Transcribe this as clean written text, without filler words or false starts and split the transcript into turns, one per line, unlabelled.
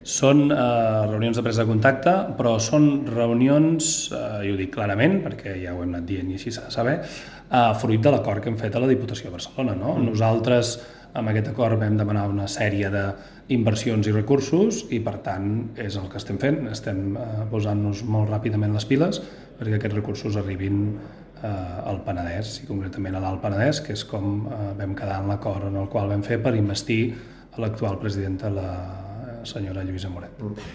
Són reunions de presa de contacte, però són reunions, i ho dic clarament, perquè ja ho hem anat dient i així s'ha de saber, fruit de l'acord que hem fet a la Diputació de Barcelona. No? Nosaltres, amb aquest acord, vam demanar una sèrie d'inversions i recursos i, per tant, és el que estem fent. Estem posant-nos molt ràpidament les piles perquè aquests recursos arribin al Penedès, i concretament a l'Alt Penedès, que és com vam quedar en l'acord en el qual vam fer per investir a l'actual presidenta, la senyora Lluïsa Moret.